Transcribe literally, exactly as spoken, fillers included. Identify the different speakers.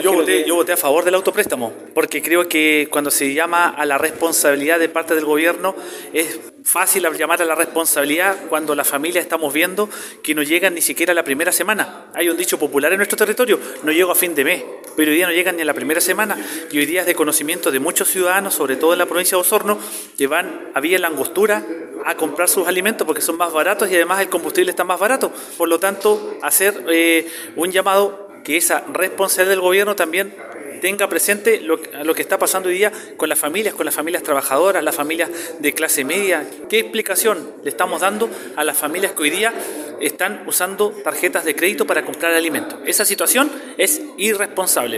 Speaker 1: Yo voté, yo voté a favor del autopréstamo, porque creo que cuando se llama a la responsabilidad de parte del gobierno, es fácil llamar a la responsabilidad cuando las familias estamos viendo que no llegan ni siquiera a la primera semana. Hay un dicho popular en nuestro territorio: no llego a fin de mes, pero hoy día no llegan ni a la primera semana, y hoy día es de conocimiento de muchos ciudadanos, sobre todo en la provincia de Osorno, que van a Villa La Angostura a comprar sus alimentos porque son más baratos y además el combustible está más barato. Por lo tanto, hacer eh, un llamado que esa responsabilidad del gobierno también tenga presente lo, lo que está pasando hoy día con las familias, con las familias trabajadoras, las familias de clase media. ¿Qué explicación le estamos dando a las familias que hoy día están usando tarjetas de crédito para comprar alimentos? Esa situación es irresponsable.